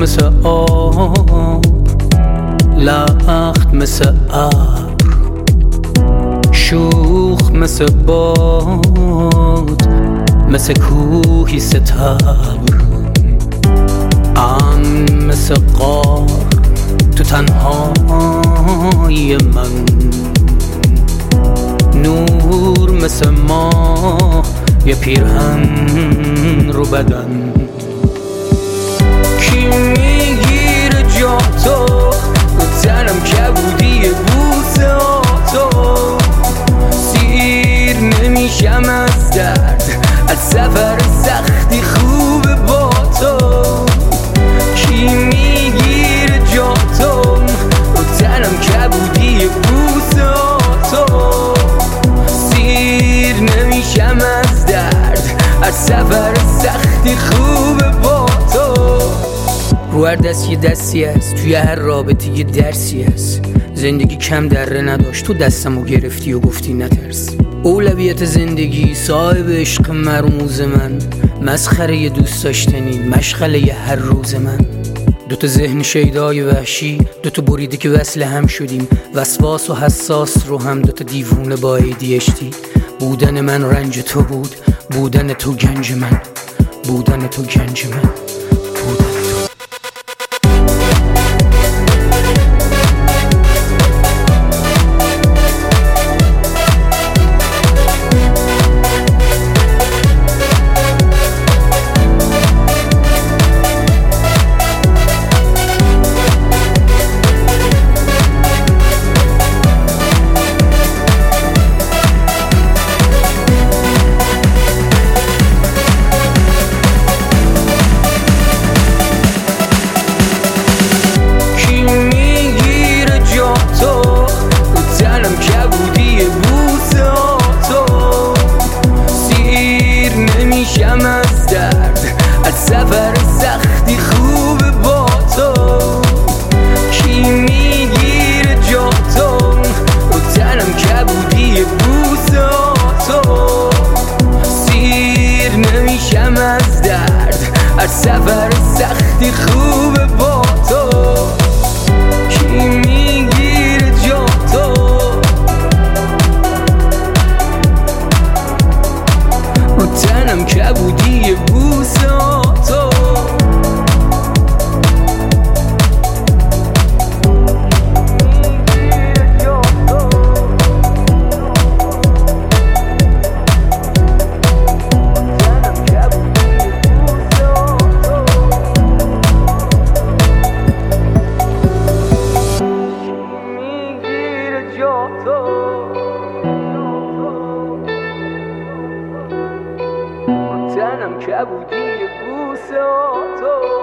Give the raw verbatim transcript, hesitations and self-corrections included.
مثل آب، لخت مثل ابر، شوخ مثل باد، مثل کوهی ستبر، امن مثل غار تو تنهای من، نور مثل ماه یه پیرهن رو بدن. کی میگیره جا تو رو تنم کبودی بوسه ها تو، سیر نمیشم از درد از سفر سختی خوب با تو. کی میگیره جا تو رو تنم کبودی بوسه ها تو، سیر نمیشم از درد از سفر سختی خوب با تو. رو هر دست یه دستی هست، توی هر رابطه یه درسی هست. زندگی کم دره نداشت، تو دستمو گرفتی و گفتی نترس. اولویت زندگی صاحب عشق مرموز من، مسخره ی دوست داشتنی مشغله ی هر روز من. دوتا ذهن شیدای وحشی، دوتا بریده که وصل هم شدیم، وسواس و حساس رو هم دوتا دیوونه با ای دی اچ دی. بودن من رنج تو بود، بودن تو گنج من، بودن تو گنج من، بودن تو. از درد از سفر سختی خوب با تو. کی میگیره جا تو رو تنم کبودی بوسه ها تو، سیر نمیشم از درد از سفر سختی خوب با تو. کی میگیره جا تو رو تنم کبودی بوسه ها تو. تنم کبودی بوسه ها تو.